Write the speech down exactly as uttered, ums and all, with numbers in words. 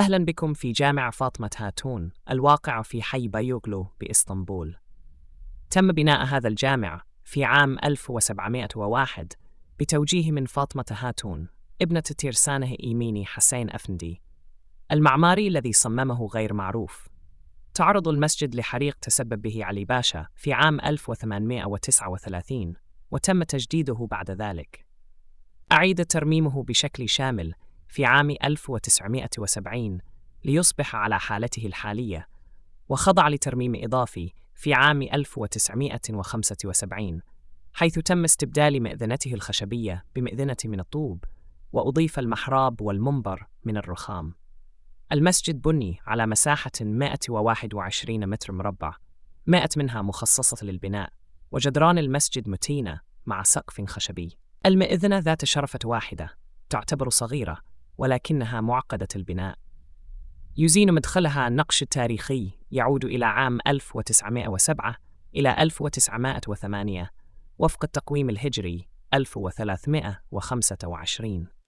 أهلا بكم في جامع فاطمة هاتون الواقع في حي بايوغلو بإسطنبول. تم بناء هذا الجامع في عام ألف وسبعمائة وواحد بتوجيه من فاطمة هاتون ابنة تيرسانه إيميني حسين أفندي. المعماري الذي صممه غير معروف. تعرض المسجد لحريق تسبب به علي باشا في عام ألف وثمانمائة وتسعة وثلاثين، وتم تجديده بعد ذلك. أعيد ترميمه بشكل شامل في عام ألف وتسعمائة وسبعين ليصبح على حالته الحالية، وخضع لترميم إضافي في عام ألف وتسعمائة وخمسة وسبعين، حيث تم استبدال مئذنته الخشبية بمئذنة من الطوب، وأضيف المحراب والمنبر من الرخام. المسجد بني على مساحة مائة وواحد وعشرين متر مربع، مائة منها مخصصة للبناء، وجدران المسجد متينة مع سقف خشبي. المئذنة ذات شرفة واحدة تعتبر صغيرة، ولكنها معقدة البناء. يزين مدخلها نقش تاريخي يعود إلى عام ألف وتسعمائة وسبعة إلى ألف وتسعمائة وثمانية وفق التقويم الهجري ألف وثلاثمائة وخمسة وعشرين.